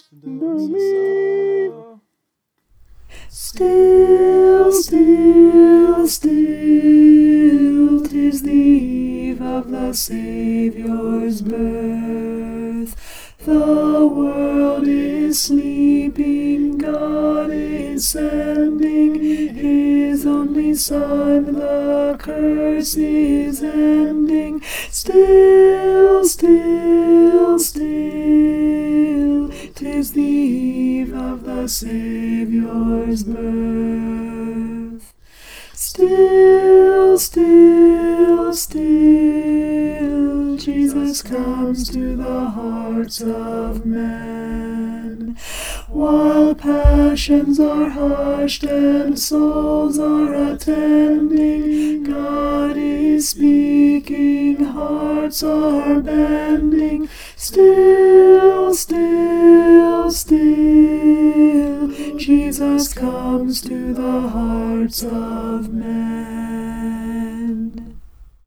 Still, still, still, 'tis the eve of the Saviour's birth. The world is sleeping, God is sending His only Son, the curse is ending. Still, still, still, 'tis the eve of the Saviour's birth. Still, still, still, Jesus comes to the hearts of men. While passions are hushed and souls are attending, God is speaking, hearts are bending. Still, still, still, Jesus comes to the hearts of men.